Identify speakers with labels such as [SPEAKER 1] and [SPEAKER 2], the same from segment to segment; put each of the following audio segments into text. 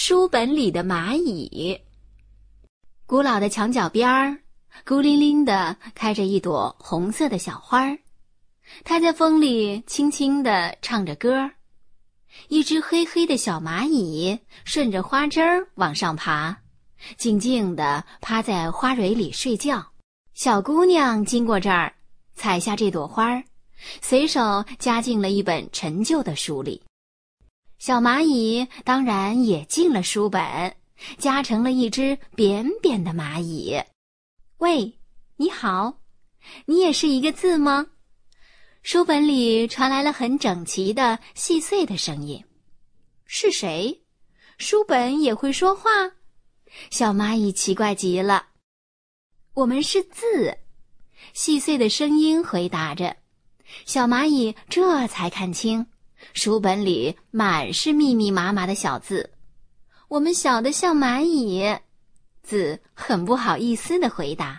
[SPEAKER 1] 书本里的蚂蚁。古老的墙角边儿，孤零零地开着一朵红色的小花儿，它在风里轻轻地唱着歌儿。一只黑黑的小蚂蚁顺着花枝儿往上爬，静静地趴在花蕊里睡觉。小姑娘经过这儿，采下这朵花儿，随手夹进了一本陈旧的书里。小蚂蚁当然也进了书本，夹成了一只扁扁的蚂蚁。喂，你好，你也是一个字吗？书本里传来了很整齐的细碎的声音。是谁？书本也会说话？小蚂蚁奇怪极了。我们是字，细碎的声音回答着。小蚂蚁这才看清，书本里满是密密麻麻的小字。我们小得像蚂蚁，字很不好意思地回答。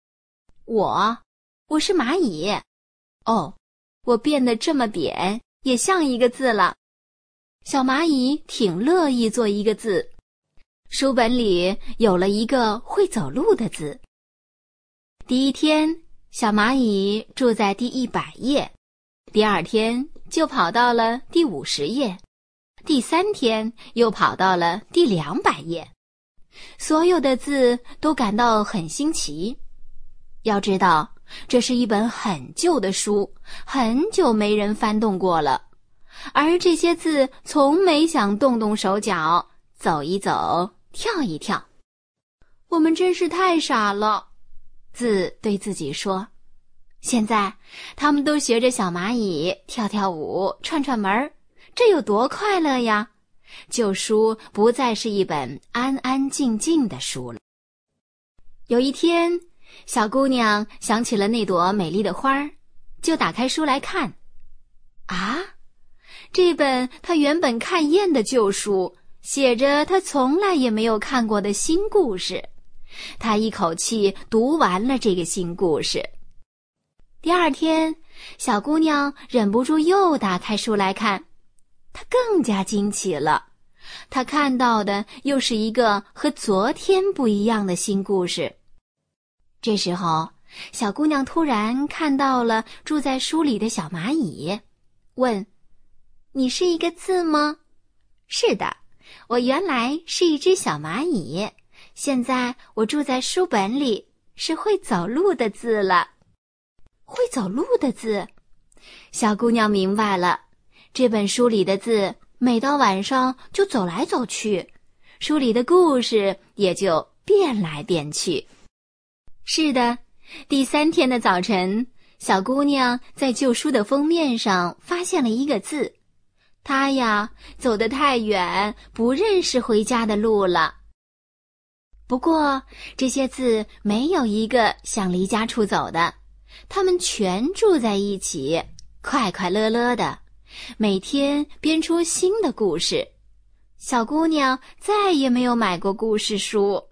[SPEAKER 1] 我是蚂蚁。哦，我变得这么扁，也像一个字了。小蚂蚁挺乐意做一个字。书本里有了一个会走路的字。第一天，小蚂蚁住在第100页，第二天就跑到了第50页，第3天又跑到了第200页。所有的字都感到很新奇。要知道，这是一本很旧的书，很久没人翻动过了，而这些字从没想动动手脚，走一走，跳一跳。我们真是太傻了，字对自己说。现在他们都学着小蚂蚁跳跳舞，串串门儿，这有多快乐呀！旧书不再是一本安安静静的书了。有一天，小姑娘想起了那朵美丽的花儿，就打开书来看。啊，这本她原本看厌的旧书，写着她从来也没有看过的新故事。她一口气读完了这个新故事。第二天，小姑娘忍不住又打开书来看，她更加惊奇了。她看到的又是一个和昨天不一样的新故事。这时候，小姑娘突然看到了住在书里的小蚂蚁，问：你是一个字吗？是的，我原来是一只小蚂蚁，现在我住在书本里，是会走路的字了。会走路的字？小姑娘明白了，这本书里的字每到晚上就走来走去，书里的故事也就变来变去。是的，第3天的早晨，小姑娘在旧书的封面上发现了一个字。她呀，走得太远，不认识回家的路了。不过，这些字没有一个想离家出走的，它们全住在一起，快快乐乐的，每天编出新的故事。小姑娘再也没有买过故事书。